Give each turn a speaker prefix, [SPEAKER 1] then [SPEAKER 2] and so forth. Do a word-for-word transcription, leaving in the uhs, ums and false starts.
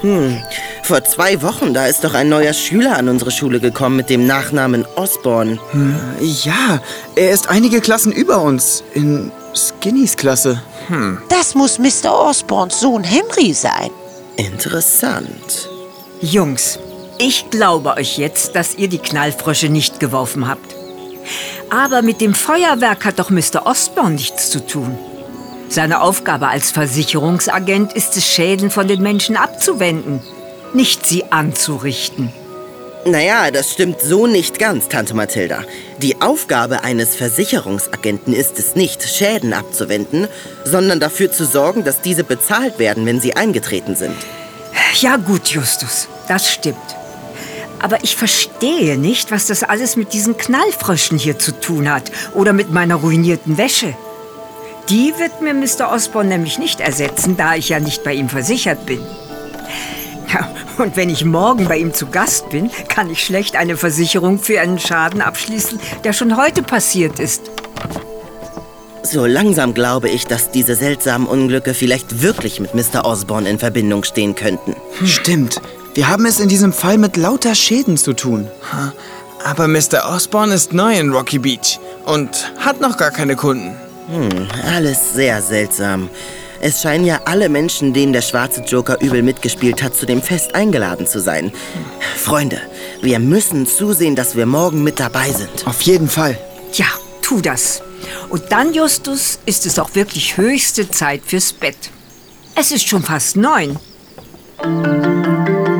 [SPEAKER 1] Hm, vor zwei Wochen, da ist doch ein neuer Schüler an unsere Schule gekommen mit dem Nachnamen Osborn.
[SPEAKER 2] Hm, ja, er ist einige Klassen über uns, in Skinnys Klasse.
[SPEAKER 3] Hm. Das muss Mister Osborns Sohn Henry sein.
[SPEAKER 1] Interessant.
[SPEAKER 4] Jungs, ich glaube euch jetzt, dass ihr die Knallfrösche nicht geworfen habt. Aber mit dem Feuerwerk hat doch Mister Osborn nichts zu tun. Seine Aufgabe als Versicherungsagent ist es, Schäden von den Menschen abzuwenden, nicht sie anzurichten.
[SPEAKER 1] Naja, das stimmt so nicht ganz, Tante Mathilda. Die Aufgabe eines Versicherungsagenten ist es nicht, Schäden abzuwenden, sondern dafür zu sorgen, dass diese bezahlt werden, wenn sie eingetreten sind.
[SPEAKER 4] Ja gut, Justus, das stimmt. Aber ich verstehe nicht, was das alles mit diesen Knallfröschen hier zu tun hat oder mit meiner ruinierten Wäsche. Die wird mir Mister Osborn nämlich nicht ersetzen, da ich ja nicht bei ihm versichert bin. Ja, und wenn ich morgen bei ihm zu Gast bin, kann ich schlecht eine Versicherung für einen Schaden abschließen, der schon heute passiert ist.
[SPEAKER 1] So langsam glaube ich, dass diese seltsamen Unglücke vielleicht wirklich mit Mister Osborn in Verbindung stehen könnten.
[SPEAKER 2] Hm. Stimmt. Wir haben es in diesem Fall mit lauter Schäden zu tun.
[SPEAKER 5] Aber Mister Osborn ist neu in Rocky Beach und hat noch gar keine Kunden.
[SPEAKER 1] Hm, alles sehr seltsam. Es scheinen ja alle Menschen, denen der schwarze Joker übel mitgespielt hat, zu dem Fest eingeladen zu sein. Freunde, wir müssen zusehen, dass wir morgen mit dabei sind.
[SPEAKER 2] Auf jeden Fall.
[SPEAKER 4] Ja, tu das. Und dann, Justus, ist es auch wirklich höchste Zeit fürs Bett. Es ist schon fast neun.